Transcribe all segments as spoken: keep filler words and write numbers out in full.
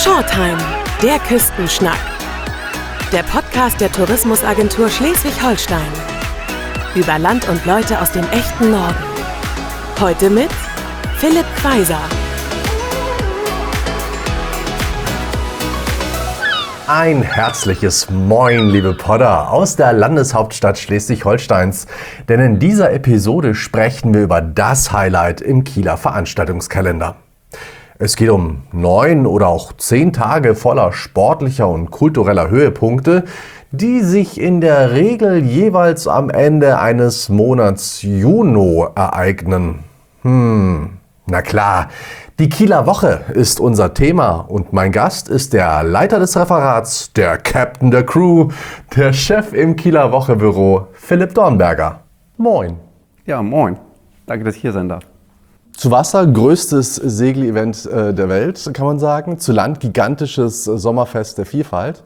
Shortime, der Küstenschnack. Der Podcast der Tourismusagentur Schleswig-Holstein. Über Land und Leute aus dem echten Norden. Heute mit Philipp Quaiser. Ein herzliches Moin, liebe Podder, aus der Landeshauptstadt Schleswig-Holsteins. Denn in dieser Episode sprechen wir über das Highlight im Kieler Veranstaltungskalender. Es geht um neun oder auch zehn Tage voller sportlicher und kultureller Höhepunkte, die sich in der Regel jeweils am Ende eines Monats Juni ereignen. Hm, na klar, die Kieler Woche ist unser Thema und mein Gast ist der Leiter des Referats, der Captain der Crew, der Chef im Kieler Woche-Büro, Philipp Dornberger. Moin. Ja, moin. Danke, dass ich hier sein darf. Zu Wasser größtes Segelevent äh, der Welt, kann man sagen. Zu Land gigantisches Sommerfest der Vielfalt.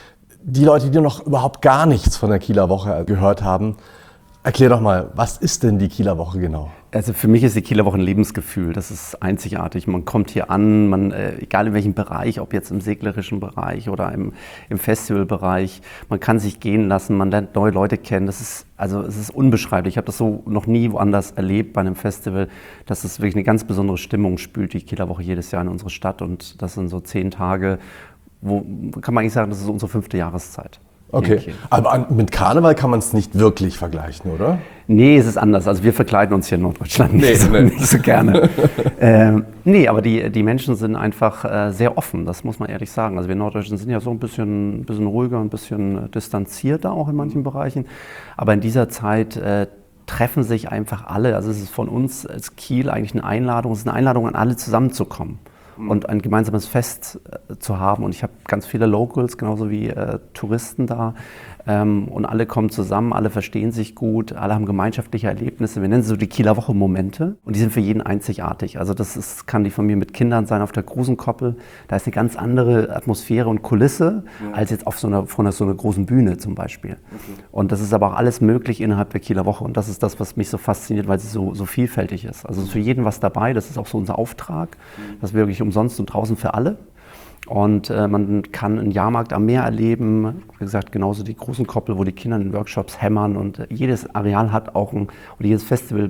Die Leute, die noch überhaupt gar nichts von der Kieler Woche gehört haben, erklär doch mal, was ist denn die Kieler Woche genau? Also für mich ist die Kieler Woche ein Lebensgefühl. Das ist einzigartig. Man kommt hier an, man, äh, egal in welchem Bereich, ob jetzt im seglerischen Bereich oder im, im Festivalbereich, man kann sich gehen lassen, man lernt neue Leute kennen. Das ist, also es ist unbeschreiblich. Ich habe das so noch nie woanders erlebt bei einem Festival, dass es wirklich eine ganz besondere Stimmung spült, die Kieler Woche jedes Jahr in unsere Stadt. Und das sind so zehn Tage, wo kann man eigentlich sagen, das ist unsere fünfte Jahreszeit. Okay, aber mit Karneval kann man es nicht wirklich vergleichen, oder? Nee, es ist anders. Also wir verkleiden uns hier in Norddeutschland nicht, nee, so, nee. nicht so gerne. ähm, nee, aber die, die Menschen sind einfach äh, sehr offen, das muss man ehrlich sagen. Also wir Norddeutschen sind ja so ein bisschen, bisschen ruhiger, ein bisschen distanzierter auch in manchen Bereichen. Aber in dieser Zeit äh, treffen sich einfach alle. Also es ist von uns als Kiel eigentlich eine Einladung, es ist eine Einladung an alle zusammenzukommen und ein gemeinsames Fest äh, zu haben. Und ich habe ganz viele Locals, genauso wie äh, Touristen da. Ähm, und alle kommen zusammen, alle verstehen sich gut, alle haben gemeinschaftliche Erlebnisse. Wir nennen sie so die Kieler Woche Momente. Und die sind für jeden einzigartig. Also das ist, kann die Familie mit Kindern sein auf der Krusenkoppel. Da ist eine ganz andere Atmosphäre und Kulisse, ja, als jetzt auf so einer, von so einer großen Bühne zum Beispiel. Okay. Und das ist aber auch alles möglich innerhalb der Kieler Woche. Und das ist das, was mich so fasziniert, weil sie so, so vielfältig ist. Also es ist für jeden was dabei. Das ist auch so unser Auftrag. Das ist wirklich umsonst und draußen für alle. Und äh, man kann einen Jahrmarkt am Meer erleben, wie gesagt, genauso die Krusenkoppel, wo die Kinder in Workshops hämmern. Und äh, jedes Areal hat auch ein, oder jedes Festival,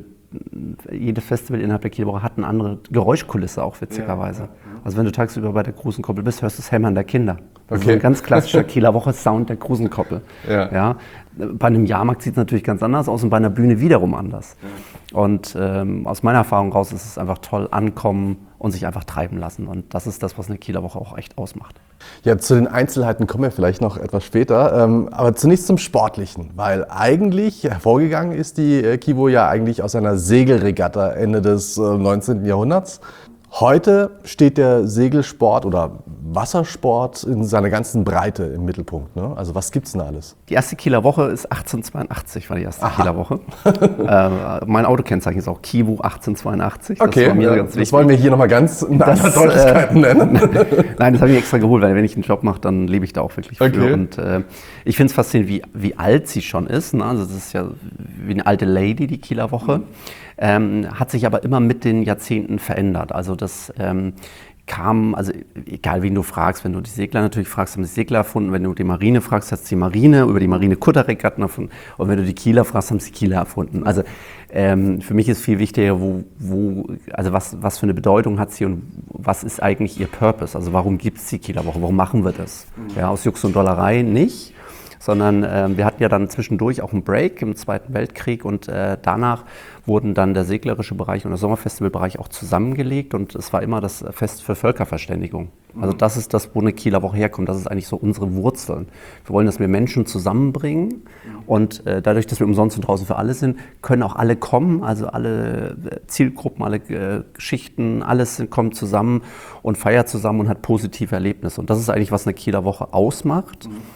jedes Festival innerhalb der Kieler Woche hat eine andere Geräuschkulisse auch, witzigerweise. Ja, ja, ja. Also wenn du tagsüber bei der Krusenkoppel bist, hörst du das Hämmern der Kinder. Das okay. ist ein ganz klassischer Kieler Woche-Sound der Krusenkoppel. Ja. Ja. Bei einem Jahrmarkt sieht es natürlich ganz anders aus und bei einer Bühne wiederum anders. Ja. Und ähm, aus meiner Erfahrung raus ist es einfach toll, ankommen und sich einfach treiben lassen. Und das ist das, was eine Kieler Woche auch echt ausmacht. Ja, zu den Einzelheiten kommen wir vielleicht noch etwas später. Ähm, aber zunächst zum Sportlichen, weil eigentlich hervorgegangen ist die äh, Kivo ja eigentlich aus einer Segelregatta Ende des äh, neunzehnten Jahrhunderts. Heute steht der Segelsport oder Wassersport in seiner ganzen Breite im Mittelpunkt. Ne? Also was gibt's denn alles? Die erste Kieler Woche ist achtzehnhundertzweiundachtzig, war die erste Aha. Kieler Woche. äh, mein Autokennzeichen ist auch Kivu achtzehnhundertzweiundachtzig. Das okay, war mir ja, ganz das wollen wir hier nochmal ganz in aller Deutlichkeit äh, nennen. Nein, das habe ich extra geholt, weil wenn ich einen Job mache, dann lebe ich da auch wirklich für. Okay. Und äh, ich finde es faszinierend, wie, wie alt sie schon ist. Ne? Also das ist ja wie eine alte Lady, die Kieler Woche. Mhm. Ähm, hat sich aber immer mit den Jahrzehnten verändert. Also das ähm, kam, also egal wen du fragst, wenn du die Segler natürlich fragst, haben die Segler erfunden, wenn du die Marine fragst, hat es die Marine, über die Marine Kutterregatten erfunden und wenn du die Kieler fragst, haben sie Kieler erfunden. Also ähm, für mich ist viel wichtiger, wo, wo, also was, was für eine Bedeutung hat sie und was ist eigentlich ihr Purpose, also warum gibt es die Kieler Woche, warum machen wir das? Ja, aus Jux und Dollerei nicht, sondern äh, wir hatten ja dann zwischendurch auch einen Break im Zweiten Weltkrieg und äh, danach wurden dann der seglerische Bereich und der Sommerfestivalbereich auch zusammengelegt und es war immer das Fest für Völkerverständigung. Also das ist das, wo eine Kieler Woche herkommt, das ist eigentlich so unsere Wurzeln. Wir wollen, dass wir Menschen zusammenbringen und äh, dadurch, dass wir umsonst und draußen für alle sind, können auch alle kommen, also alle Zielgruppen, alle äh, Schichten, alles kommt zusammen und feiert zusammen und hat positive Erlebnisse und das ist eigentlich, was eine Kieler Woche ausmacht.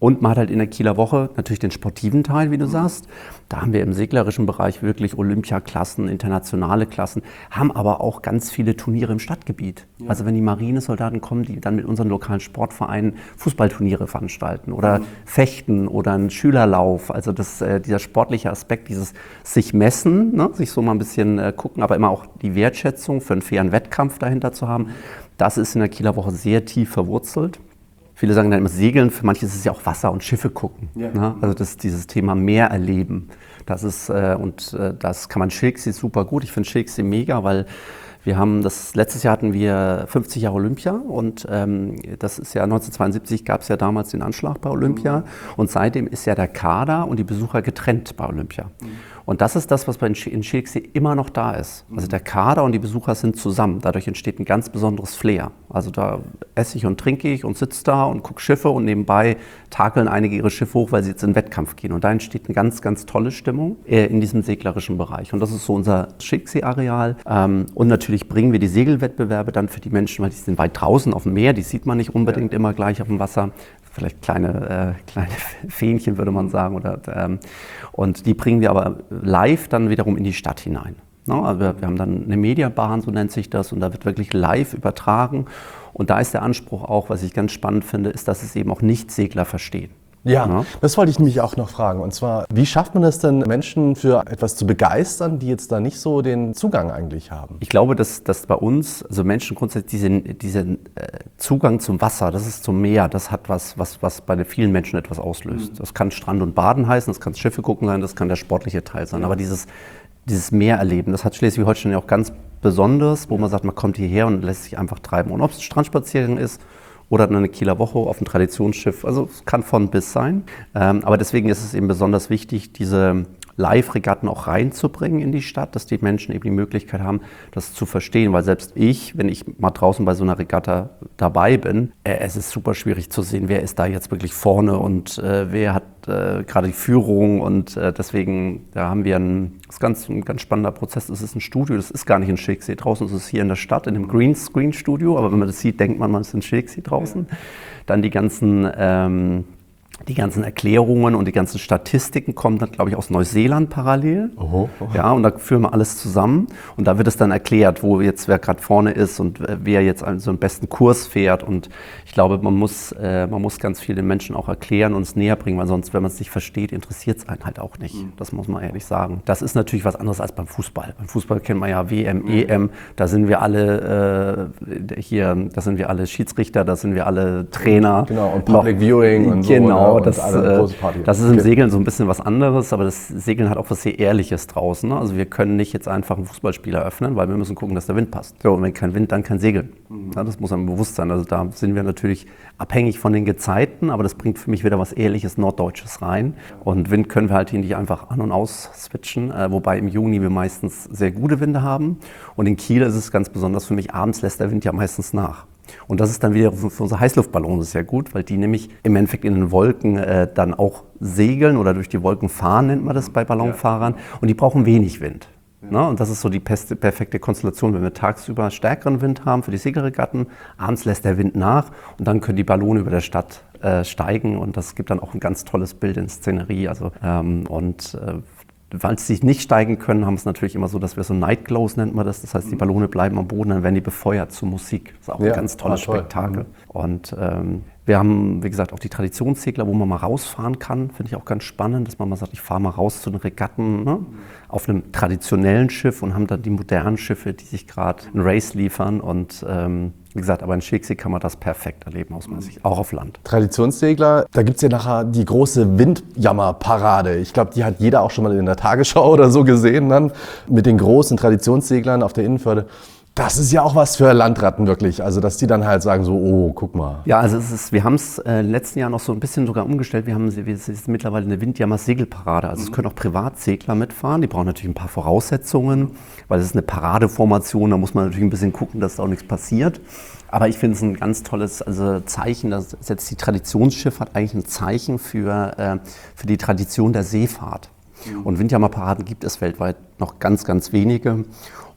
Und man hat halt in der Kieler Woche natürlich den sportiven Teil, wie du sagst. Da haben wir im seglerischen Bereich wirklich Olympiaklassen, internationale Klassen, haben aber auch ganz viele Turniere im Stadtgebiet. Ja. Also wenn die Marinesoldaten kommen, die dann mit unseren lokalen Sportvereinen Fußballturniere veranstalten oder mhm. Fechten oder einen Schülerlauf. Also das, äh, dieser sportliche Aspekt, dieses sich messen, ne? Sich so mal ein bisschen äh, gucken, aber immer auch die Wertschätzung für einen fairen Wettkampf dahinter zu haben, das ist in der Kieler Woche sehr tief verwurzelt. Viele sagen dann immer Segeln, für manche ist es ja auch Wasser und Schiffe gucken. Ja. Ne? Also das, dieses Thema Meer erleben. Das ist, äh, und äh, das kann man Schilksee super gut. Ich finde Schilksee mega, weil wir haben das, letztes Jahr hatten wir fünfzig Jahre Olympia und ähm, das ist ja neunzehnhundertzweiundsiebzig gab es ja damals den Anschlag bei Olympia mhm. und seitdem ist ja der Kader und die Besucher getrennt bei Olympia. Mhm. Und das ist das, was bei in Schilksee immer noch da ist. Also der Kader und die Besucher sind zusammen. Dadurch entsteht ein ganz besonderes Flair. Also da esse ich und trinke ich und sitze da und gucke Schiffe und nebenbei takeln einige ihre Schiffe hoch, weil sie jetzt in den Wettkampf gehen. Und da entsteht eine ganz, ganz tolle Stimmung äh, in diesem seglerischen Bereich. Und das ist so unser Schilksee-Areal. Ähm, und natürlich bringen wir die Segelwettbewerbe dann für die Menschen, weil die sind weit draußen auf dem Meer, die sieht man nicht unbedingt ja. immer gleich auf dem Wasser. Vielleicht kleine, äh, kleine Fähnchen, würde man sagen. Oder, ähm, und die bringen wir aber live dann wiederum in die Stadt hinein. No, also wir, wir haben dann eine Mediabahn, so nennt sich das, und da wird wirklich live übertragen. Und da ist der Anspruch auch, was ich ganz spannend finde, ist, dass es eben auch Nicht-Segler verstehen. Ja, ja, das wollte ich nämlich auch noch fragen. Und zwar, wie schafft man es denn, Menschen für etwas zu begeistern, die jetzt da nicht so den Zugang eigentlich haben? Ich glaube, dass, dass bei uns, also Menschen grundsätzlich diesen, diesen äh, Zugang zum Wasser, das ist zum Meer, das hat was, was, was bei vielen Menschen etwas auslöst. Mhm. Das kann Strand und Baden heißen, das kann Schiffe gucken sein, das kann der sportliche Teil sein. Ja. Aber dieses, dieses Meererleben, das hat Schleswig-Holstein ja auch ganz besonders, wo man sagt, man kommt hierher und lässt sich einfach treiben. Und ob es ein Strandspaziergang ist, oder eine Kieler Woche auf einem Traditionsschiff. Also es kann von bis sein. Ähm, aber deswegen ist es eben besonders wichtig, diese Live-Regatten auch reinzubringen in die Stadt, dass die Menschen eben die Möglichkeit haben, das zu verstehen. Weil selbst ich, wenn ich mal draußen bei so einer Regatta dabei bin, äh, es ist super schwierig zu sehen, wer ist da jetzt wirklich vorne und äh, wer hat äh, gerade die Führung. Und äh, deswegen, da haben wir ein, das ist ganz, ein ganz spannender Prozess. Das ist ein Studio, das ist gar nicht in Schilksee draußen, das ist hier in der Stadt, in einem Greenscreen-Studio. Aber wenn man das sieht, denkt man, man ist in Schilksee draußen. Dann die ganzen... Ähm, Die ganzen Erklärungen und die ganzen Statistiken kommen dann, glaube ich, aus Neuseeland parallel. Oho, oho. Ja, und da führen wir alles zusammen. Und da wird es dann erklärt, wo jetzt wer gerade vorne ist und wer jetzt so einen besten Kurs fährt. Und ich glaube, man muss, äh, man muss ganz viel den Menschen auch erklären und es näher bringen, weil sonst, wenn man es nicht versteht, interessiert es einen halt auch nicht. Mhm. Das muss man ehrlich sagen. Das ist natürlich was anderes als beim Fußball. Beim Fußball kennt man ja W M, mhm. E M. Da sind wir alle äh, hier, da sind wir alle Schiedsrichter, da sind wir alle Trainer. Genau, und Public Viewing und so. Genau. Genau, das, äh, das ist im okay. Segeln so ein bisschen was anderes, aber das Segeln hat auch was sehr Ehrliches draußen. Ne? Also wir können nicht jetzt einfach einen Fußballspieler öffnen, weil wir müssen gucken, dass der Wind passt. So, und wenn kein Wind, dann kein Segeln. Mhm. Ja, das muss einem bewusst sein. Also da sind wir natürlich abhängig von den Gezeiten, aber das bringt für mich wieder was Ehrliches, Norddeutsches rein. Und Wind können wir halt hier nicht einfach an- und aus switchen, äh, wobei im Juni wir meistens sehr gute Winde haben. Und in Kiel ist es ganz besonders für mich, abends lässt der Wind ja meistens nach. Und das ist dann wieder für unsere Heißluftballone sehr gut, weil die nämlich im Endeffekt in den Wolken äh, dann auch segeln oder durch die Wolken fahren, nennt man das bei Ballonfahrern. Und die brauchen wenig Wind. Ja. Ne? Und das ist so die perfekte Konstellation, wenn wir tagsüber stärkeren Wind haben für die Segelregatten, abends lässt der Wind nach und dann können die Ballone über der Stadt äh, steigen und das gibt dann auch ein ganz tolles Bild in Szenerie. Also, ähm, und äh, weil sie nicht steigen können, haben wir es natürlich immer so, dass wir so Night Glows nennt man das. Das heißt, die Ballone bleiben am Boden, dann werden die befeuert zur Musik. Das ist auch ja, ein ganz tolles ah, toll. Spektakel. Mhm. Und ähm, wir haben, wie gesagt, auch die Traditionssegler, wo man mal rausfahren kann. Finde ich auch ganz spannend, dass man mal sagt, ich fahre mal raus zu den Regatten, ne? Auf einem traditionellen Schiff und haben dann die modernen Schiffe, die sich gerade ein Race liefern. Und ähm, wie gesagt, aber in Schilksee kann man das perfekt erleben, aus meiner Sicht, auch auf Land. Traditionssegler, da gibt es ja nachher die große Windjammerparade. Ich glaube, die hat jeder auch schon mal in der Tagesschau oder so gesehen, dann mit den großen Traditionsseglern auf der Innenförde. Das ist ja auch was für Landratten wirklich, also dass die dann halt sagen so, oh, guck mal. Ja, also es ist, wir haben es äh, letzten Jahr noch so ein bisschen sogar umgestellt. Wir haben es ist mittlerweile eine Windjammer-Segelparade. Also mhm. es können auch Privatsegler mitfahren. Die brauchen natürlich ein paar Voraussetzungen, weil es ist eine Paradeformation. Da muss man natürlich ein bisschen gucken, dass da auch nichts passiert. Aber ich finde es ein ganz tolles also Zeichen, dass jetzt die Traditionsschifffahrt eigentlich ein Zeichen für, äh, für die Tradition der Seefahrt. Mhm. Und Windjammerparaden gibt es weltweit noch ganz, ganz wenige.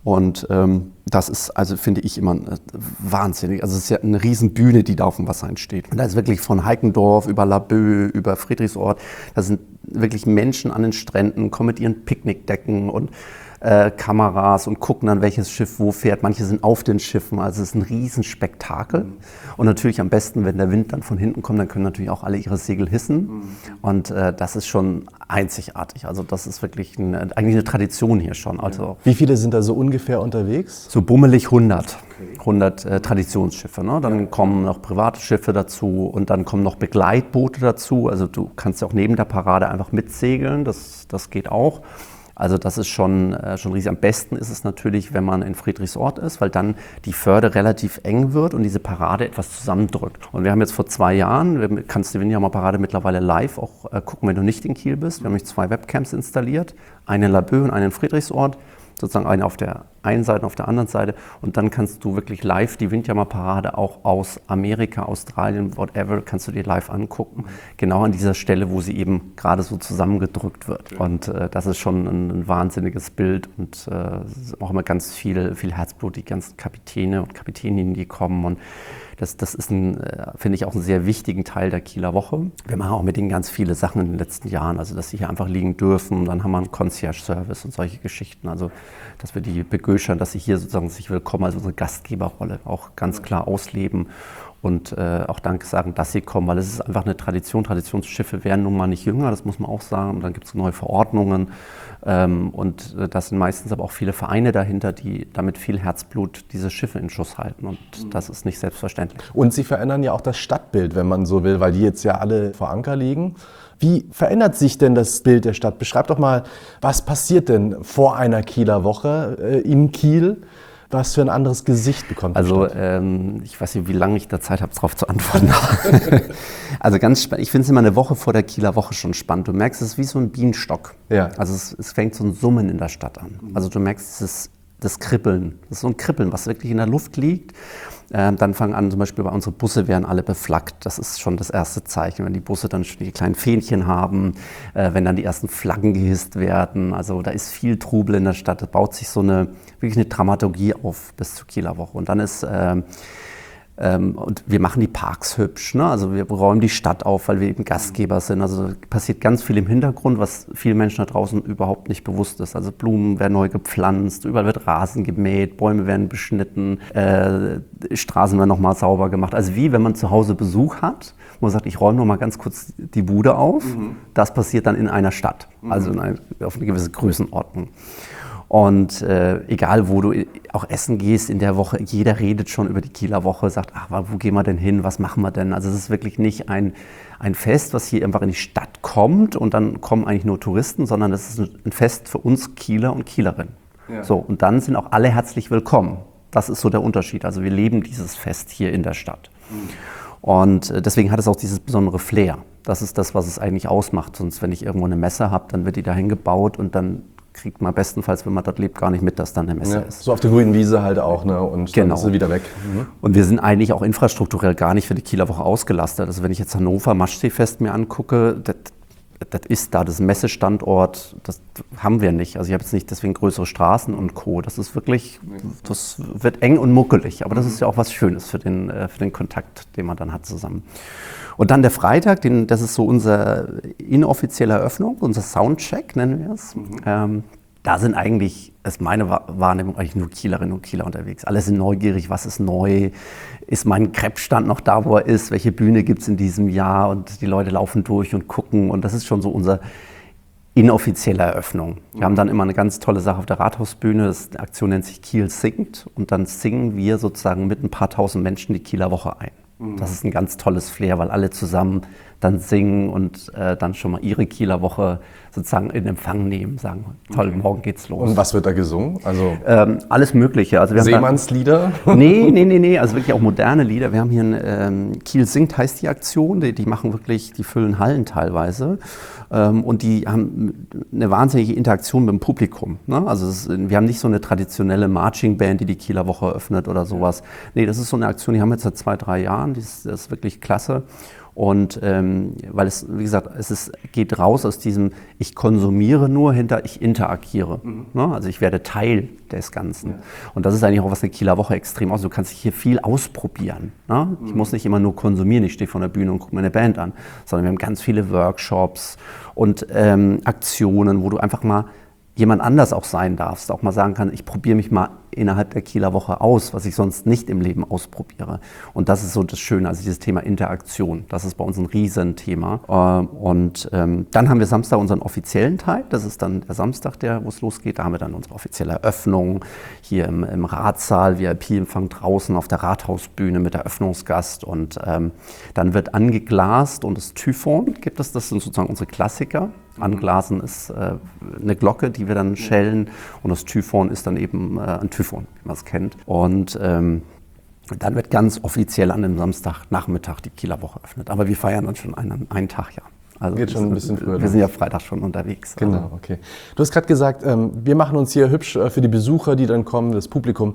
Und ähm, das ist, also finde ich immer äh, wahnsinnig. Also es ist ja eine riesen Bühne, die da auf dem Wasser entsteht. Und da ist wirklich von Heikendorf über Laboe, über Friedrichsort, da sind wirklich Menschen an den Stränden, kommen mit ihren Picknickdecken und äh, Kameras und gucken dann, welches Schiff wo fährt. Manche sind auf den Schiffen, also es ist ein Riesenspektakel. Mhm. Und natürlich am besten, wenn der Wind dann von hinten kommt, dann können natürlich auch alle ihre Segel hissen. Mhm. Und äh, das ist schon einzigartig. Also das ist wirklich eine, eigentlich eine Tradition hier schon. Also wie viele sind da so ungefähr unterwegs? So bummelig hundert. hundert äh, Traditionsschiffe. Ne? Dann ja. kommen noch private Schiffe dazu und dann kommen noch Begleitboote dazu. Also du kannst ja auch neben der Parade einfach mitsegeln, das, das geht auch. Also das ist schon, äh, schon riesig. Am besten ist es natürlich, wenn man in Friedrichsort ist, weil dann die Förde relativ eng wird und diese Parade etwas zusammendrückt. Und wir haben jetzt vor zwei Jahren, wir kannst die Vineyama Parade mittlerweile live auch äh, gucken, wenn du nicht in Kiel bist. Wir haben nämlich zwei Webcams installiert, eine in Laboe und eine in Friedrichsort. Sozusagen eine auf der einen Seite und auf der anderen Seite. Und dann kannst du wirklich live die Windjammer Parade auch aus Amerika, Australien, whatever, kannst du dir live angucken. Mhm. Genau an dieser Stelle, wo sie eben gerade so zusammengedrückt wird. Ja. Und äh, das ist schon ein, ein wahnsinniges Bild und äh, auch immer ganz viel, viel Herzblut, die ganzen Kapitäne und Kapitäninnen, die kommen. Und Das, das ist, ein, finde ich, auch einen sehr wichtigen Teil der Kieler Woche. Wir machen auch mit denen ganz viele Sachen in den letzten Jahren, also dass sie hier einfach liegen dürfen. Dann haben wir einen Concierge-Service und solche Geschichten, also dass wir die begöschern, dass sie hier sozusagen sich willkommen, also unsere Gastgeberrolle auch ganz klar ausleben und äh, auch Danke sagen, dass sie kommen, weil es ist einfach eine Tradition. Traditionsschiffe werden nun mal nicht jünger, das muss man auch sagen. Und dann gibt es neue Verordnungen ähm, und äh, das sind meistens aber auch viele Vereine dahinter, die damit viel Herzblut diese Schiffe in Schuss halten und mhm. das ist nicht selbstverständlich. Und sie verändern ja auch das Stadtbild, wenn man so will, weil die jetzt ja alle vor Anker liegen. Wie verändert sich denn das Bild der Stadt? Beschreib doch mal, was passiert denn vor einer Kieler Woche äh, in Kiel? Was für ein anderes Gesicht bekommt die Also Stadt? ähm, ich weiß nicht, wie lange ich da Zeit habe, darauf zu antworten. Also ganz spannend. Ich finde es immer eine Woche vor der Kieler Woche schon spannend. Du merkst, es ist wie so ein Bienenstock. Ja. Also es, es fängt so ein Summen in der Stadt an. Also du merkst, dieses, das Kribbeln. Das ist so ein Kribbeln, was wirklich in der Luft liegt. Ähm, dann fangen an, zum Beispiel bei unsere Busse werden alle beflaggt. Das ist schon das erste Zeichen, wenn die Busse dann schon die kleinen Fähnchen haben, äh, wenn dann die ersten Flaggen gehisst werden. Also da ist viel Trubel in der Stadt. Da baut sich so eine wirklich eine Dramaturgie auf bis zur Kieler Woche. Und dann ist ähm, ähm, und wir machen die Parks hübsch. Ne? Also wir räumen die Stadt auf, weil wir eben Gastgeber sind. Also passiert ganz viel im Hintergrund, was vielen Menschen da draußen überhaupt nicht bewusst ist. Also Blumen werden neu gepflanzt, überall wird Rasen gemäht, Bäume werden beschnitten, äh, Straßen werden nochmal sauber gemacht. Also wie wenn man zu Hause Besuch hat, wo man sagt, ich räume noch mal ganz kurz die Bude auf. Mhm. Das passiert dann in einer Stadt, also in eine, auf eine gewisse Größenordnung. Und äh, egal, wo du auch essen gehst in der Woche, jeder redet schon über die Kieler Woche, sagt, ach, wo gehen wir denn hin, was machen wir denn? Also es ist wirklich nicht ein, ein Fest, was hier einfach in die Stadt kommt und dann kommen eigentlich nur Touristen, sondern es ist ein Fest für uns Kieler und Kielerinnen. Ja. So, und dann sind auch alle herzlich willkommen. Das ist so der Unterschied. Also wir leben dieses Fest hier in der Stadt. Mhm. Und äh, deswegen hat es auch dieses besondere Flair. Das ist das, was es eigentlich ausmacht. Sonst, wenn ich irgendwo eine Messe habe, dann wird die dahin gebaut und dann kriegt man bestenfalls, wenn man dort lebt, gar nicht mit, dass da eine Messe ja, ist. So auf der grünen Wiese halt auch, ne? Und genau. Dann ist sie wieder weg. Mhm. Und wir sind eigentlich auch infrastrukturell gar nicht für die Kieler Woche ausgelastet. Also wenn ich jetzt Hannover Maschseefest mir angucke, das, das ist da, das ist ein Messestandort, das haben wir nicht. Also ich habe jetzt nicht deswegen größere Straßen und Co. Das ist wirklich, das wird eng und muckelig, aber das ist ja auch was Schönes für den, für den Kontakt, den man dann hat zusammen. Und dann der Freitag, den, das ist so unsere inoffizielle Eröffnung, unser Soundcheck nennen wir es. Mhm. Ähm, da sind eigentlich, ist meine Wahrnehmung, eigentlich nur Kielerinnen und Kieler unterwegs. Alle sind neugierig, was ist neu, ist mein Crepe-Stand noch da, wo er ist, welche Bühne gibt es in diesem Jahr und die Leute laufen durch und gucken und das ist schon so unsere inoffizielle Eröffnung. Wir mhm. haben dann immer eine ganz tolle Sache auf der Rathausbühne, das, die Aktion nennt sich Kiel singt und dann singen wir sozusagen mit ein paar tausend Menschen die Kieler Woche ein. Das ist ein ganz tolles Flair, weil alle zusammen dann singen und äh, dann schon mal ihre Kieler Woche sozusagen in Empfang nehmen, sagen, toll, okay. Morgen geht's los. Und was wird da gesungen? Also ähm, alles Mögliche. Also wir Seemannslieder? Haben nee, nee, nee, nee, also wirklich auch moderne Lieder. Wir haben hier ein ähm, Kiel singt heißt die Aktion, die, die machen wirklich, die füllen Hallen teilweise. Ähm, und die haben eine wahnsinnige Interaktion mit dem Publikum. Ne? Also ist, wir haben nicht so eine traditionelle Marching-Band, die die Kieler Woche eröffnet oder sowas. Nee, das ist so eine Aktion, die haben wir jetzt seit zwei, drei Jahren, die ist, das ist wirklich klasse. Und ähm, weil es, wie gesagt, es ist, geht raus aus diesem, ich konsumiere nur hinter, ich interagiere. Mhm. Ne? Also ich werde Teil des Ganzen. Ja. Und das ist eigentlich auch, was eine Kieler Woche extrem aus. Du kannst hier viel ausprobieren. Ne? Mhm. Ich muss nicht immer nur konsumieren, ich stehe vor der Bühne und gucke mir eine Band an, sondern wir haben ganz viele Workshops und ähm, Aktionen, wo du einfach mal jemand anders auch sein darfst, auch mal sagen kann, ich probiere mich mal innerhalb der Kieler Woche aus, was ich sonst nicht im Leben ausprobiere. Und das ist so das Schöne, also dieses Thema Interaktion, das ist bei uns ein Riesenthema. Und ähm, dann haben wir Samstag unseren offiziellen Teil, das ist dann der Samstag, der, wo es losgeht, da haben wir dann unsere offizielle Eröffnung hier im, im Ratssaal, V I P-Empfang draußen auf der Rathausbühne mit Eröffnungsgast und ähm, dann wird angeglast und das Typhon gibt es, das sind sozusagen unsere Klassiker. Anglasen ist äh, eine Glocke, die wir dann schellen und das Typhon ist dann eben äh, ein Typhon, wie man es kennt. Und ähm, dann wird ganz offiziell an dem Samstagnachmittag die Kieler Woche eröffnet. Aber wir feiern dann schon einen, einen Tag, ja. Also geht schon ein bisschen früher. Wir sind ja Freitag schon unterwegs. Genau, also. Okay. Du hast gerade gesagt, ähm, wir machen uns hier hübsch äh, für die Besucher, die dann kommen, das Publikum.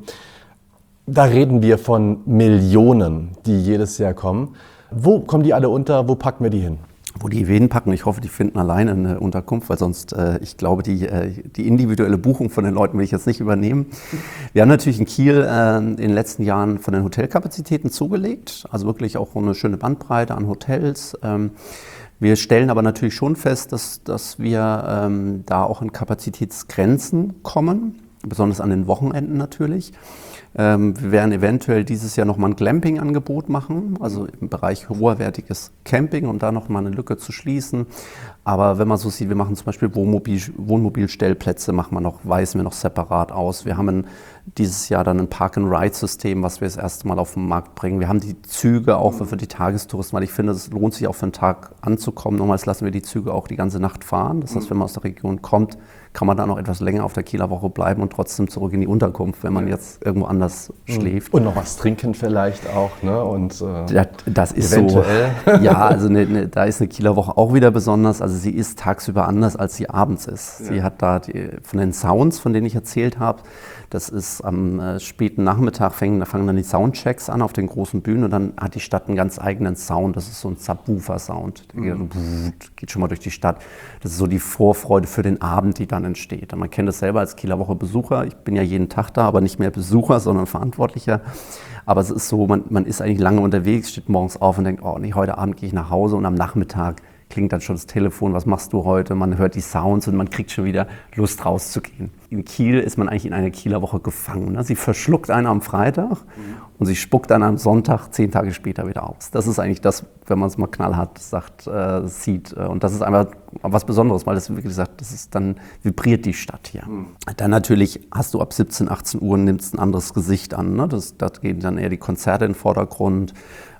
Da reden wir von Millionen, die jedes Jahr kommen. Wo kommen die alle unter? Wo packen wir die hin? Wo die Venen packen, ich hoffe, die finden alleine eine Unterkunft, weil sonst, äh, ich glaube, die, äh, die individuelle Buchung von den Leuten will ich jetzt nicht übernehmen. Wir haben natürlich in Kiel äh, in den letzten Jahren von den Hotelkapazitäten zugelegt, also wirklich auch eine schöne Bandbreite an Hotels. Ähm, wir stellen aber natürlich schon fest, dass, dass wir ähm, da auch in Kapazitätsgrenzen kommen, besonders an den Wochenenden natürlich. Ähm, wir werden eventuell dieses Jahr nochmal ein Glamping-Angebot machen, also im Bereich hoherwertiges Camping, um da nochmal eine Lücke zu schließen. Aber wenn man so sieht, wir machen zum Beispiel Wohnmobil, Wohnmobilstellplätze, machen wir noch, weisen wir noch separat aus. Wir haben ein, dieses Jahr dann ein Park-and-Ride-System, was wir das erste Mal auf den Markt bringen. Wir haben die Züge auch für die Tagestouristen, weil ich finde, es lohnt sich auch für einen Tag anzukommen. Nochmals lassen wir die Züge auch die ganze Nacht fahren. Das heißt, wenn man aus der Region kommt, kann man dann noch etwas länger auf der Kieler Woche bleiben und trotzdem zurück in die Unterkunft, wenn man jetzt irgendwo anders schläft. Und noch was trinken vielleicht auch, ne? Und, äh, das, das ist eventuell. so. Ja, also eine, eine, da ist eine Kieler Woche auch wieder besonders. Also sie ist tagsüber anders, als sie abends ist. Ja. Sie hat da die, von den Sounds, von denen ich erzählt habe, das ist am äh, späten Nachmittag, fängen, da fangen dann die Soundchecks an auf den großen Bühnen und dann hat die Stadt einen ganz eigenen Sound. Das ist so ein Subwoofer-Sound. Der mhm. geht, geht schon mal durch die Stadt. Das ist so die Vorfreude für den Abend, die dann entsteht. Und man kennt das selber als Kieler Woche Besucher. Ich bin ja jeden Tag da, aber nicht mehr Besucher, sondern Verantwortlicher. Aber es ist so, man, man ist eigentlich lange unterwegs, steht morgens auf und denkt, oh nee, heute Abend gehe ich nach Hause und am Nachmittag klingt dann schon das Telefon, was machst du heute? Man hört die Sounds und man kriegt schon wieder Lust rauszugehen. In Kiel ist man eigentlich in einer Kieler Woche gefangen. Ne? Sie verschluckt einen am Freitag mhm. und sie spuckt dann am Sonntag zehn Tage später wieder aus. Das ist eigentlich das, wenn man es mal knallhart sagt, äh, sieht. Und das ist einfach was Besonderes, weil das, wie gesagt, das ist, dann vibriert die Stadt hier. Mhm. Dann natürlich hast du ab siebzehn, achtzehn Uhr nimmst ein anderes Gesicht an. Ne? Das, da gehen dann eher die Konzerte in den Vordergrund.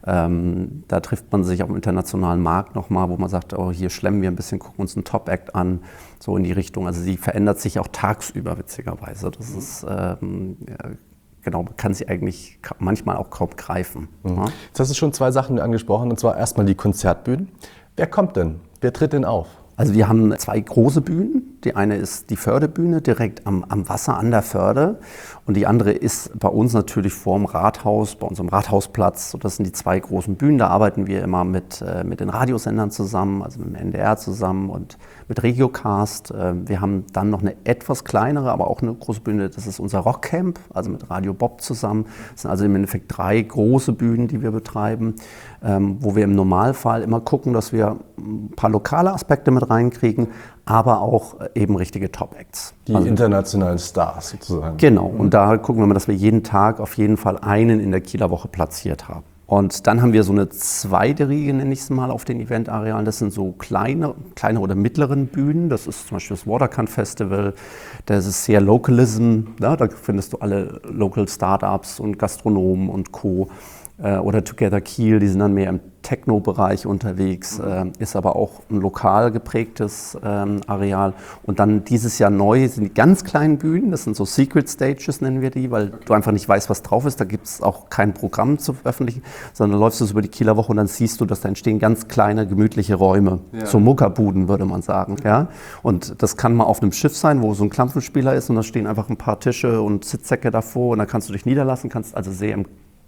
Ähm, da trifft man sich auf dem internationalen Markt nochmal, wo man sagt, oh, hier schlemmen wir ein bisschen, gucken uns einen Top-Act an, so in die Richtung. Also sie verändert sich auch tagsüber, witzigerweise. Das ist, ähm, ja, genau, man kann sie eigentlich manchmal auch kaum greifen. Mhm. Ja? Jetzt hast du schon zwei Sachen angesprochen, und zwar erstmal die Konzertbühnen. Wer kommt denn? Wer tritt denn auf? Also wir haben zwei große Bühnen. Die eine ist die Fördebühne direkt am, am Wasser an der Förde und die andere ist bei uns natürlich vorm Rathaus, bei unserem Rathausplatz. So, das sind die zwei großen Bühnen. Da arbeiten wir immer mit, äh, mit den Radiosendern zusammen, also mit dem N D R zusammen und mit Regiocast. Äh, wir haben dann noch eine etwas kleinere, aber auch eine große Bühne. Das ist unser Rockcamp, also mit Radio Bob zusammen. Das sind also im Endeffekt drei große Bühnen, die wir betreiben, ähm, wo wir im Normalfall immer gucken, dass wir ein paar lokale Aspekte mit reinkriegen, aber auch eben richtige Top-Acts. Die also, internationalen Stars sozusagen. Genau, und da gucken wir mal, dass wir jeden Tag auf jeden Fall einen in der Kieler Woche platziert haben. Und dann haben wir so eine zweite Riege, nenne ich es mal, auf den Eventarealen. Das sind so kleine, kleine oder mittleren Bühnen. Das ist zum Beispiel das Watercan Festival. Das ist sehr Localism. Ja, da findest du alle Local Startups und Gastronomen und Co. Oder Together Kiel, die sind dann mehr im Techno-Bereich unterwegs, mhm. äh, ist aber auch ein lokal geprägtes ähm, Areal. Und dann dieses Jahr neu sind die ganz kleinen Bühnen, das sind so Secret Stages, nennen wir die, weil du einfach nicht weißt, was drauf ist. Da gibt es auch kein Programm zu veröffentlichen, sondern läufst du über die Kieler Woche und dann siehst du, dass da entstehen ganz kleine, gemütliche Räume, ja. so Muckerbuden, würde man sagen. Ja? Und das kann mal auf einem Schiff sein, wo so ein Klampfenspieler ist und da stehen einfach ein paar Tische und Sitzsäcke davor und dann kannst du dich niederlassen, kannst also sehr im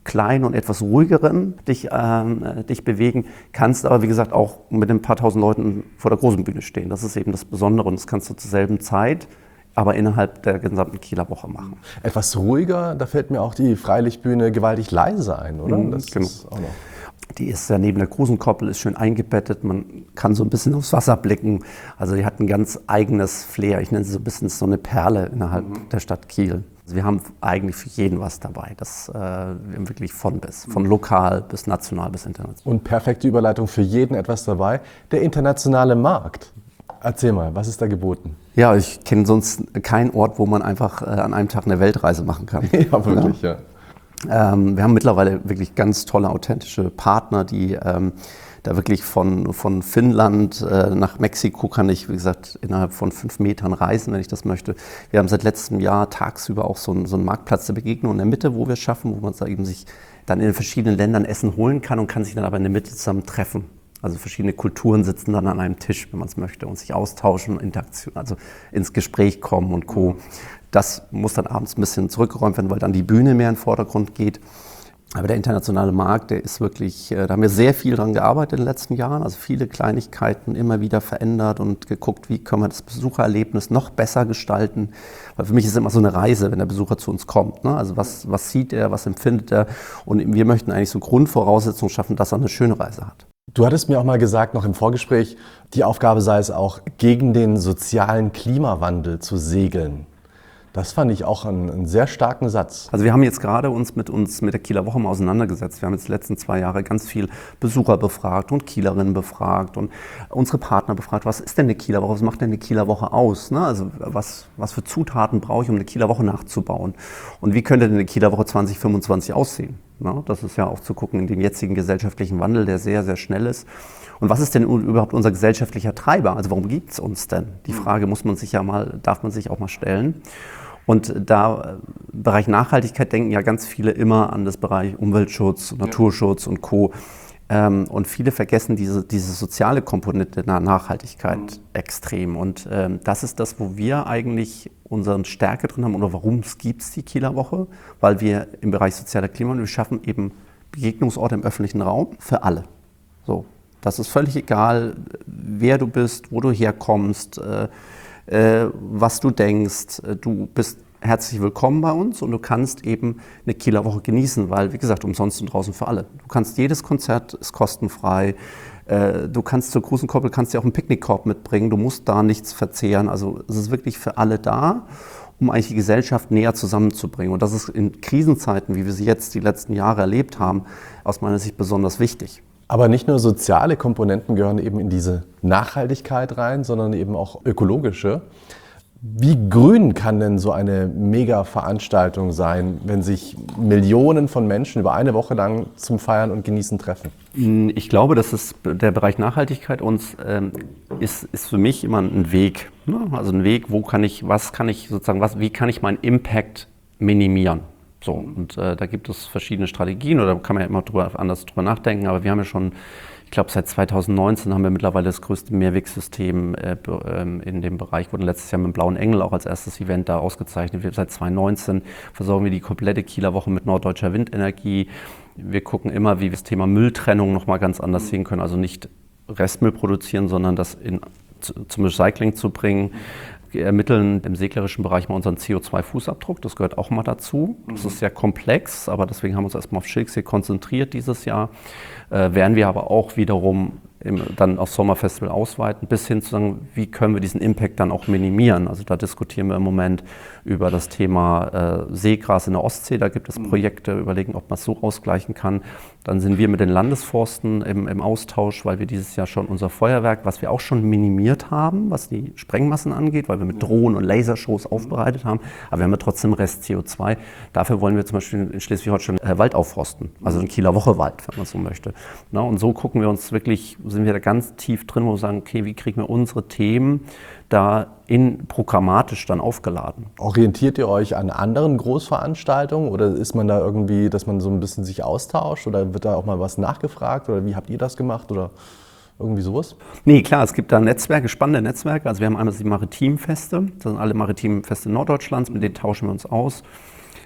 kleinen und etwas ruhigeren dich, ähm, dich bewegen, kannst aber, wie gesagt, auch mit ein paar tausend Leuten vor der großen Bühne stehen. Das ist eben das Besondere und das kannst du zur selben Zeit, aber innerhalb der gesamten Kieler Woche machen. Etwas ruhiger, da fällt mir auch die Freilichtbühne gewaltig leise ein, oder? Mhm, das genau. ist auch noch. Die ist ja neben der Krusenkoppel, ist schön eingebettet, man kann so ein bisschen aufs Wasser blicken. Also die hat ein ganz eigenes Flair. Ich nenne sie so ein bisschen so eine Perle innerhalb mhm. der Stadt Kiel. Also wir haben eigentlich für jeden was dabei. Das äh, wir haben wirklich von bis, von lokal bis national bis international. Und perfekte Überleitung für jeden etwas dabei, der internationale Markt. Erzähl mal, was ist da geboten? Ja, ich kenne sonst keinen Ort, wo man einfach äh, an einem Tag eine Weltreise machen kann. Ja, wirklich, ja. ja. Ähm, wir haben mittlerweile wirklich ganz tolle, authentische Partner, die ähm, da wirklich von, von Finnland äh, nach Mexiko kann ich, wie gesagt, innerhalb von fünf Metern reisen, wenn ich das möchte. Wir haben seit letztem Jahr tagsüber auch so einen, so einen Marktplatz der Begegnung in der Mitte, wo wir schaffen, wo man da eben sich dann in den verschiedenen Ländern Essen holen kann und kann sich dann aber in der Mitte zusammen treffen. Also verschiedene Kulturen sitzen dann an einem Tisch, wenn man es möchte, und sich austauschen, Interaktion, also ins Gespräch kommen und Co. Das muss dann abends ein bisschen zurückgeräumt werden, weil dann die Bühne mehr in den Vordergrund geht. Aber der internationale Markt, der ist wirklich, da haben wir sehr viel dran gearbeitet in den letzten Jahren, also viele Kleinigkeiten immer wieder verändert und geguckt, wie können wir das Besuchererlebnis noch besser gestalten. Weil für mich ist es immer so eine Reise, wenn der Besucher zu uns kommt, ne? Also was, was sieht er, was empfindet er? Und wir möchten eigentlich so Grundvoraussetzungen schaffen, dass er eine schöne Reise hat. Du hattest mir auch mal gesagt, noch im Vorgespräch, die Aufgabe sei es auch, gegen den sozialen Klimawandel zu segeln. Das fand ich auch einen, einen sehr starken Satz. Also wir haben jetzt gerade uns mit uns mit der Kieler Woche mal auseinandergesetzt. Wir haben jetzt die letzten zwei Jahre ganz viel Besucher befragt und Kielerinnen befragt und unsere Partner befragt. Was ist denn eine Kieler Woche? Was macht denn eine Kieler Woche aus? Ne? Also was, was für Zutaten brauche ich, um eine Kieler Woche nachzubauen? Und wie könnte denn eine Kieler Woche zwanzig fünfundzwanzig aussehen? Ja, das ist ja auch zu gucken in dem jetzigen gesellschaftlichen Wandel, der sehr, sehr schnell ist. Und was ist denn überhaupt unser gesellschaftlicher Treiber? Also warum gibt es uns denn? Die Frage muss man sich ja mal, darf man sich auch mal stellen. Und da im Bereich Nachhaltigkeit denken ja ganz viele immer an das Bereich Umweltschutz, Naturschutz und Co. Und viele vergessen diese, diese soziale Komponente der Nachhaltigkeit mhm. extrem. Und ähm, das ist das, wo wir eigentlich unsere Stärke drin haben oder warum es gibt die Kieler Woche, weil wir im Bereich sozialer Klimawandel, wir schaffen eben Begegnungsorte im öffentlichen Raum für alle. So, das ist völlig egal, wer du bist, wo du herkommst, äh, äh, was du denkst. Du bist herzlich willkommen bei uns und du kannst eben eine Kieler Woche genießen, weil, wie gesagt, umsonst und draußen für alle. Du kannst jedes Konzert, ist kostenfrei. Äh, du kannst zur Krusenkoppel, kannst dir auch einen Picknickkorb mitbringen. Du musst da nichts verzehren. Also es ist wirklich für alle da, um eigentlich die Gesellschaft näher zusammenzubringen. Und das ist in Krisenzeiten, wie wir sie jetzt die letzten Jahre erlebt haben, aus meiner Sicht besonders wichtig. Aber nicht nur soziale Komponenten gehören eben in diese Nachhaltigkeit rein, sondern eben auch ökologische. Wie grün kann denn so eine Mega-Veranstaltung sein, wenn sich Millionen von Menschen über eine Woche lang zum Feiern und Genießen treffen? Ich glaube, dass es der Bereich Nachhaltigkeit uns ähm, ist, ist für mich immer ein Weg. Ne? Also ein Weg, wo kann ich, was kann ich sozusagen, was, wie kann ich meinen Impact minimieren? So, und äh, da gibt es verschiedene Strategien oder kann man ja immer drüber, anders drüber nachdenken, aber wir haben ja schon, ich glaube seit zweitausendneunzehn haben wir mittlerweile das größte Mehrwegsystem äh, in dem Bereich, wurde letztes Jahr mit dem Blauen Engel auch als erstes Event da ausgezeichnet. Wir, seit zweitausendneunzehn versorgen wir die komplette Kieler Woche mit norddeutscher Windenergie. Wir gucken immer, wie wir das Thema Mülltrennung nochmal ganz anders sehen können, also nicht Restmüll produzieren, sondern das in, zum Recycling zu bringen. Wir ermitteln im seglerischen Bereich mal unseren C O zwei Fußabdruck, das gehört auch mal dazu. Das ist sehr komplex, aber deswegen haben wir uns erstmal auf Schilksee konzentriert dieses Jahr. Äh, werden wir aber auch wiederum im, dann aufs Sommerfestival ausweiten, bis hin zu sagen, wie können wir diesen Impact dann auch minimieren. Also da diskutieren wir im Moment über das Thema äh, Seegras in der Ostsee. Da gibt es Projekte, überlegen, ob man es so ausgleichen kann. Dann sind wir mit den Landesforsten im, im Austausch, weil wir dieses Jahr schon unser Feuerwerk, was wir auch schon minimiert haben, was die Sprengmassen angeht, weil wir mit Drohnen und Lasershows aufbereitet haben, aber wir haben ja trotzdem Rest C O zwei. Dafür wollen wir zum Beispiel in Schleswig-Holstein äh, Wald aufforsten, also ein Kieler Woche Wald, wenn man so möchte. Na, und so gucken wir uns wirklich, sind wir da ganz tief drin, wo wir sagen, okay, wie kriegen wir unsere Themen da in programmatisch dann aufgeladen. Orientiert ihr euch an anderen Großveranstaltungen oder ist man da irgendwie, dass man so ein bisschen sich austauscht oder wird da auch mal was nachgefragt oder wie habt ihr das gemacht oder irgendwie sowas? Nee, klar, es gibt da Netzwerke, spannende Netzwerke. Also wir haben einmal die Maritimfeste, das sind alle Maritimfeste Norddeutschlands, mit denen tauschen wir uns aus.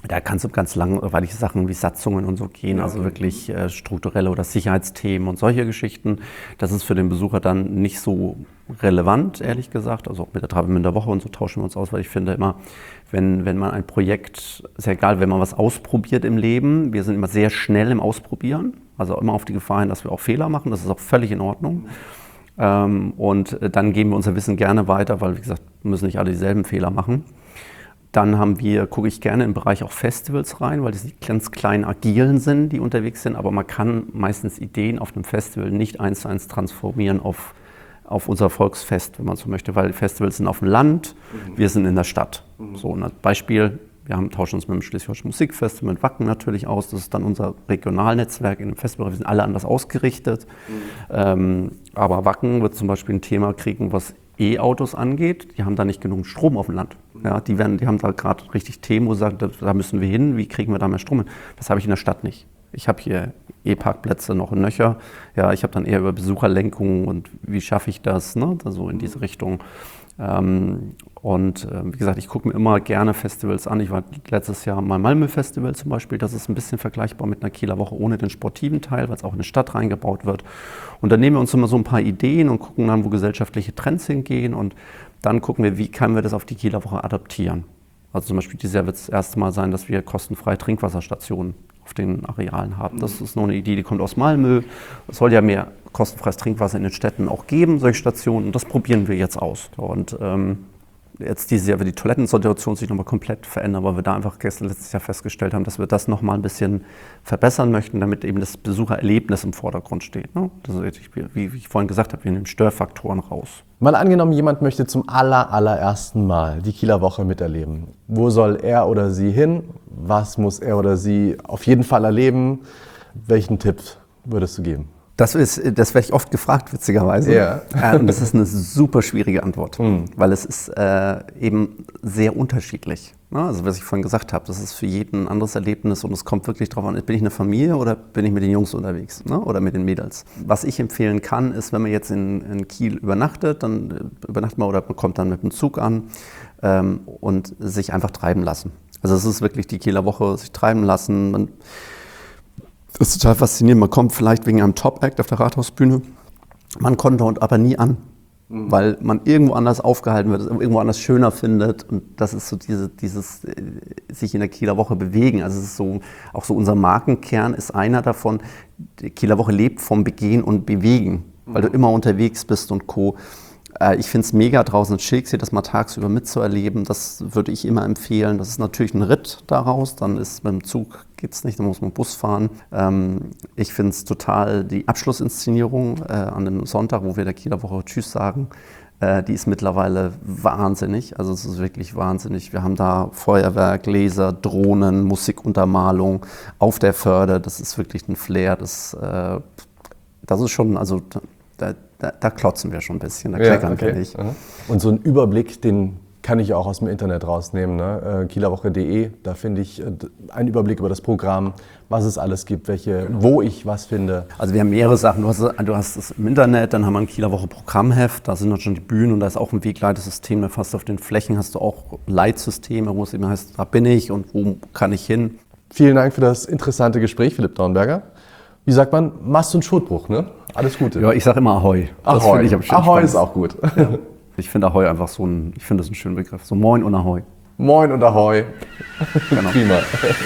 Da kann es um ganz langweilige Sachen wie Satzungen und so gehen, also wirklich äh, strukturelle oder Sicherheitsthemen und solche Geschichten. Das ist für den Besucher dann nicht so relevant, ehrlich gesagt. Also auch mit der Travemünder Woche und so tauschen wir uns aus, weil ich finde immer, wenn, wenn man ein Projekt, ist ja egal, wenn man was ausprobiert im Leben, wir sind immer sehr schnell im Ausprobieren, also immer auf die Gefahr hin, dass wir auch Fehler machen, das ist auch völlig in Ordnung. Ähm, und dann geben wir unser Wissen gerne weiter, weil, wie gesagt, wir müssen nicht alle dieselben Fehler machen. Dann haben wir, gucke ich gerne im Bereich auch Festivals rein, weil das die ganz kleinen Agilen sind, die unterwegs sind. Aber man kann meistens Ideen auf einem Festival nicht eins zu eins transformieren auf, auf unser Volksfest, wenn man so möchte. Weil Festivals sind auf dem Land, mhm. wir sind in der Stadt. Mhm. So ein Beispiel, wir haben, tauschen uns mit dem Schleswig-Holstein Musikfestival, mit Wacken natürlich aus. Das ist dann unser Regionalnetzwerk in dem Festival. Wir sind alle anders ausgerichtet. Mhm. Ähm, aber Wacken wird zum Beispiel ein Thema kriegen, was E-Autos angeht, die haben da nicht genug Strom auf dem Land. Ja, die, werden, die haben da gerade richtig Themen, wo sie sagen, da müssen wir hin, wie kriegen wir da mehr Strom hin? Das habe ich in der Stadt nicht. Ich habe hier E-Parkplätze noch in Nöcher. Ja, ich habe dann eher über Besucherlenkung und wie schaffe ich das, ne? So in diese Richtung. Ähm, und äh, wie gesagt, ich gucke mir immer gerne Festivals an. Ich war letztes Jahr mal Malmö-Festival zum Beispiel. Das ist ein bisschen vergleichbar mit einer Kieler Woche ohne den sportiven Teil, weil es auch in eine Stadt reingebaut wird. Und dann nehmen wir uns immer so ein paar Ideen und gucken dann, wo gesellschaftliche Trends hingehen. Und dann gucken wir, wie können wir das auf die Kieler Woche adaptieren. Also zum Beispiel dieses Jahr wird es das erste Mal sein, dass wir kostenfreie Trinkwasserstationen auf den Arealen haben. Das ist nur eine Idee, die kommt aus Malmö. Es soll ja mehr kostenfreies Trinkwasser in den Städten auch geben, solche Stationen. Und das probieren wir jetzt aus. Und ähm, jetzt dieses Jahr wird die Toilettensituation sich nochmal komplett verändern, weil wir da einfach gestern letztes Jahr festgestellt haben, dass wir das nochmal ein bisschen verbessern möchten, damit eben das Besuchererlebnis im Vordergrund steht. Ne? Das ist, wie, wie ich vorhin gesagt habe, wir nehmen Störfaktoren raus. Mal angenommen, jemand möchte zum aller, allerersten Mal die Kieler Woche miterleben. Wo soll er oder sie hin? Was muss er oder sie auf jeden Fall erleben? Welchen Tipp würdest du geben? Das, ist, das werde ich oft gefragt, witzigerweise. Ja. Äh, und das ist eine super schwierige Antwort, mhm. weil es ist äh, eben sehr unterschiedlich. Ne? Also was ich vorhin gesagt habe, das ist für jeden ein anderes Erlebnis und es kommt wirklich darauf an, bin ich eine Familie oder bin ich mit den Jungs unterwegs, ne? Oder mit den Mädels. Was ich empfehlen kann, ist, wenn man jetzt in, in Kiel übernachtet, dann übernachtet man oder man kommt dann mit dem Zug an ähm, und sich einfach treiben lassen. Also es ist wirklich die Kieler Woche, sich treiben lassen. Man, Das ist total faszinierend. Man kommt vielleicht wegen einem Top-Act auf der Rathausbühne. Man kommt dort aber nie an, mhm. weil man irgendwo anders aufgehalten wird, irgendwo anders schöner findet. Und das ist so diese, dieses äh, sich in der Kieler Woche bewegen. Also es ist so, auch so unser Markenkern ist einer davon. Die Kieler Woche lebt vom Begehen und Bewegen, mhm. weil du immer unterwegs bist und Co. Ich finde es mega, draußen in Schilksee das mal tagsüber mitzuerleben. Das würde ich immer empfehlen. Das ist natürlich ein Ritt daraus. Dann ist mit dem Zug geht's nicht, dann muss man Bus fahren. Ähm, ich finde es total, die Abschlussinszenierung äh, an dem Sonntag, wo wir der Kieler Woche Tschüss sagen, äh, die ist mittlerweile wahnsinnig. Also es ist wirklich wahnsinnig. Wir haben da Feuerwerk, Laser, Drohnen, Musikuntermalung auf der Förde. Das ist wirklich ein Flair. Das, äh, das ist schon, also da, Da, da klotzen wir schon ein bisschen, da kleckern ja, okay. wir nicht. Und so einen Überblick, den kann ich auch aus dem Internet rausnehmen. Ne? kielerwoche punkt de, da finde ich einen Überblick über das Programm, was es alles gibt, welche, genau. wo ich was finde. Also wir haben mehrere Sachen. Du hast, du hast es im Internet, dann haben wir ein Kieler Woche Programmheft, da sind dann schon die Bühnen und da ist auch ein Wegleitesystem. Da fast auf den Flächen hast du auch Leitsysteme, wo es eben heißt, da bin ich und wo kann ich hin. Vielen Dank für das interessante Gespräch, Philipp Dornberger. Wie sagt man, Mast und Schotbruch, ne? Alles Gute. Ja, ich sage immer Ahoi. Das Ahoi, ich Ahoi ist auch gut. Ja. Ich finde Ahoi einfach so ein, ich finde das ein schöner Begriff. So Moin und Ahoi. Moin und Ahoi. Genau. Prima.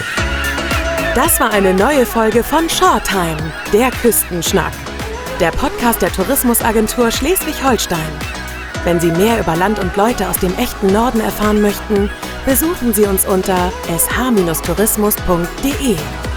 Das war eine neue Folge von Shoretime, der Küstenschnack. Der Podcast der Tourismusagentur Schleswig-Holstein. Wenn Sie mehr über Land und Leute aus dem echten Norden erfahren möchten, besuchen Sie uns unter s h tourismus punkt de.